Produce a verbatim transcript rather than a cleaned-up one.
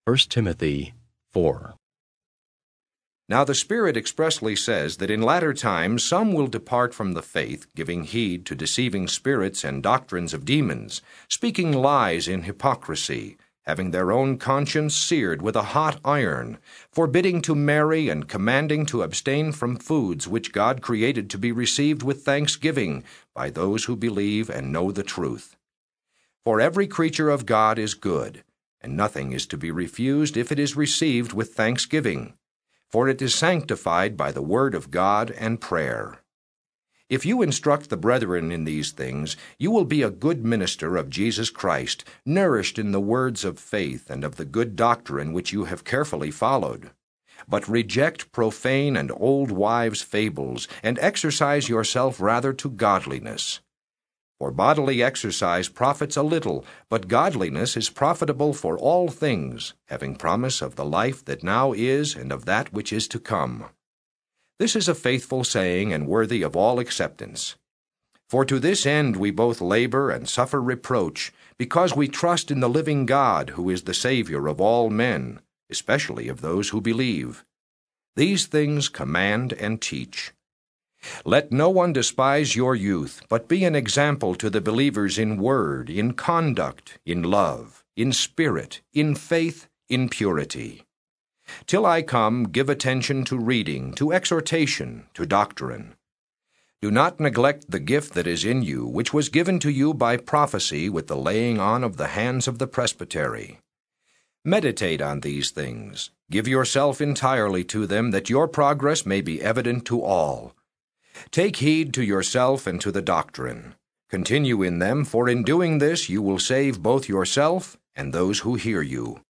First Timothy four. Now the Spirit expressly says that in latter times some will depart from the faith, giving heed to deceiving spirits and doctrines of demons, speaking lies in hypocrisy, having their own conscience seared with a hot iron, forbidding to marry and commanding to abstain from foods which God created to be received with thanksgiving by those who believe and know the truth. For every creature of God is good, and nothing is to be refused if it is received with thanksgiving, for it is sanctified by the word of God and prayer. If you instruct the brethren in these things, you will be a good minister of Jesus Christ, nourished in the words of faith and of the good doctrine which you have carefully followed. But reject profane and old wives' fables, and exercise yourself rather to godliness. For bodily exercise profits a little, but godliness is profitable for all things, having promise of the life that now is and of that which is to come. This is a faithful saying and worthy of all acceptance. For to this end we both labor and suffer reproach, because we trust in the living God, who is the Savior of all men, especially of those who believe. These things command and teach. Let no one despise your youth, but be an example to the believers in word, in conduct, in love, in spirit, in faith, in purity. Till I come, give attention to reading, to exhortation, to doctrine. Do not neglect the gift that is in you, which was given to you by prophecy with the laying on of the hands of the presbytery. Meditate on these things. Give yourself entirely to them, that your progress may be evident to all. Take heed to yourself and to the doctrine. Continue in them, for in doing this you will save both yourself and those who hear you.